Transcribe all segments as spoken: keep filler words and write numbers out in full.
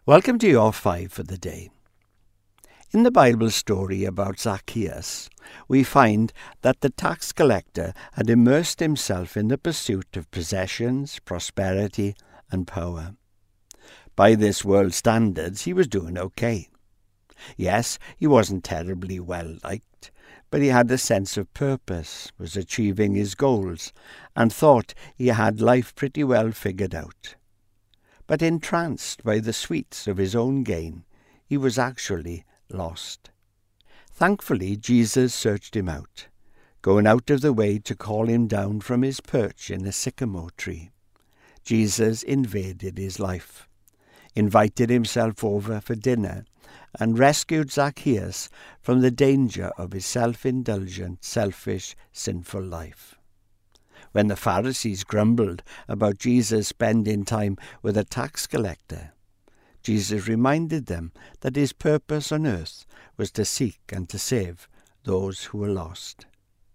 Welcome to your five for the day. In the Bible story about Zacchaeus, we find that the tax collector had immersed himself in the pursuit of possessions, prosperity, and power. By this world's standards, he was doing okay. Yes, he wasn't terribly well liked, but he had a sense of purpose, was achieving his goals, and thought he had life pretty well figured out. But entranced by the sweets of his own gain, he was actually lost. Thankfully, Jesus searched him out, going out of the way to call him down from his perch in a sycamore tree. Jesus invaded his life, invited himself over for dinner, and rescued Zacchaeus from the danger of his self-indulgent, selfish, sinful life. When the Pharisees grumbled about Jesus spending time with a tax collector, Jesus reminded them that his purpose on earth was to seek and to save those who were lost.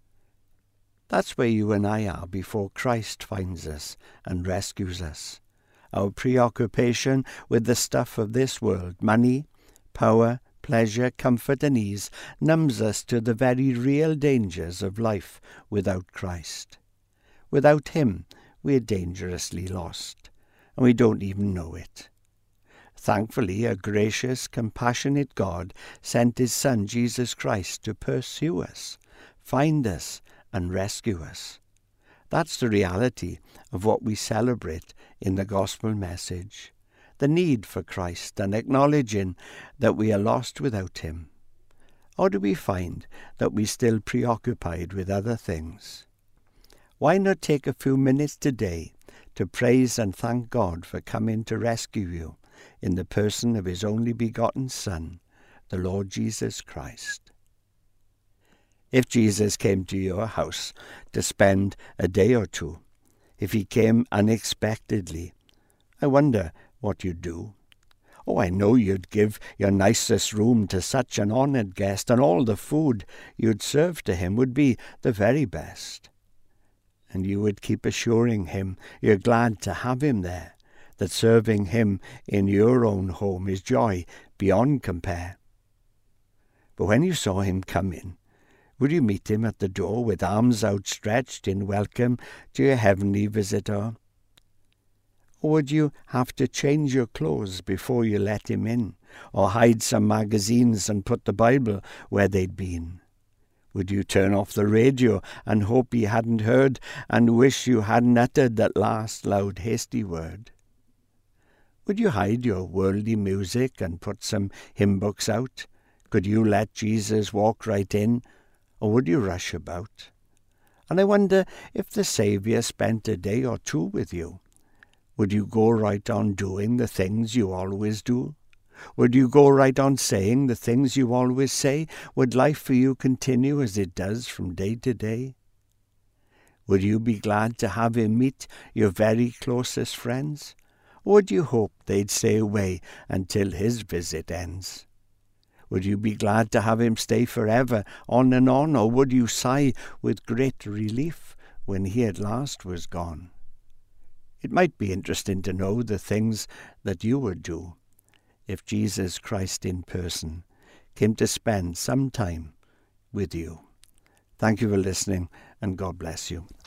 That's where you and I are before Christ finds us and rescues us. Our preoccupation with the stuff of this world, money, power, pleasure, comfort and ease, numbs us to the very real dangers of life without Christ. Without him, we're dangerously lost, and we don't even know it. Thankfully, a gracious, compassionate God sent his Son, Jesus Christ, to pursue us, find us, and rescue us. That's the reality of what we celebrate in the gospel message, the need for Christ and acknowledging that we are lost without him. Or do we find that we're still preoccupied with other things? Why not take a few minutes today to praise and thank God for coming to rescue you in the person of his only begotten Son, the Lord Jesus Christ? If Jesus came to your house to spend a day or two, if he came unexpectedly, I wonder what you'd do. Oh, I know you'd give your nicest room to such an honoured guest, and all the food you'd serve to him would be the very best. And you would keep assuring him you're glad to have him there, that serving him in your own home is joy beyond compare. But when you saw him come in, would you meet him at the door with arms outstretched in welcome to your heavenly visitor? Or would you have to change your clothes before you let him in, or hide some magazines and put the Bible where they'd been? Would you turn off the radio and hope he hadn't heard and wish you hadn't uttered that last loud hasty word? Would you hide your worldly music and put some hymn books out? Could you let Jesus walk right in, or would you rush about? And I wonder if the Saviour spent a day or two with you. Would you go right on doing the things you always do? Would you go right on saying the things you always say? Would life for you continue as it does from day to day? Would you be glad to have him meet your very closest friends? Or would you hope they'd stay away until his visit ends? Would you be glad to have him stay forever, on and on, or would you sigh with great relief when he at last was gone? It might be interesting to know the things that you would do if Jesus Christ in person came to spend some time with you. Thank you for listening, and God bless you.